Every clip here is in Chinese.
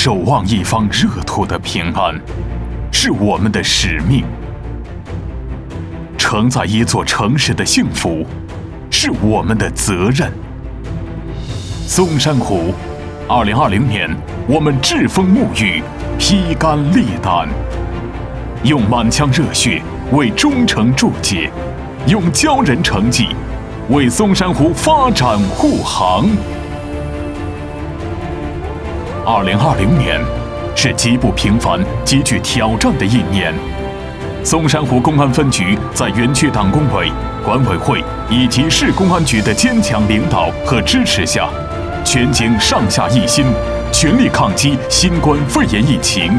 守望一方热土的平安，是我们的使命；承载一座城市的幸福，是我们的责任。松山湖，2020年，我们栉风沐浴，披肝沥胆，用满腔热血为忠诚注解，用骄人成绩为松山湖发展护航。2020年是极不平凡、极具挑战的一年。松山湖公安分局在园区党工委、管委会以及市公安局的坚强领导和支持下，全警上下一心，全力抗击新冠肺炎疫情。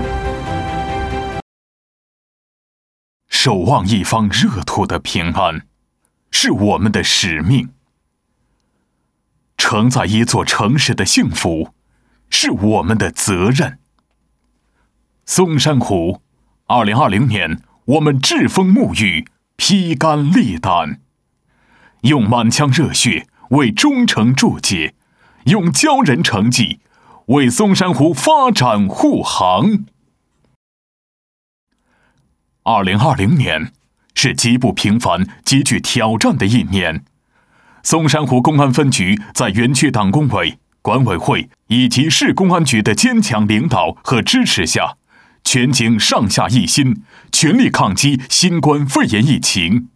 守望一方热土的平安，是我们的使命；承载一座城市的幸福，是我们的责任。松山湖，2020年，我们栉风沐浴，披肝沥胆，用满腔热血为忠诚注解，用骄人成绩为松山湖发展护航。2020年是极不平凡、极具挑战的一年。松山湖公安分局在园区党工委、管委会以及市公安局的坚强领导和支持下，全警上下一心，全力抗击新冠肺炎疫情。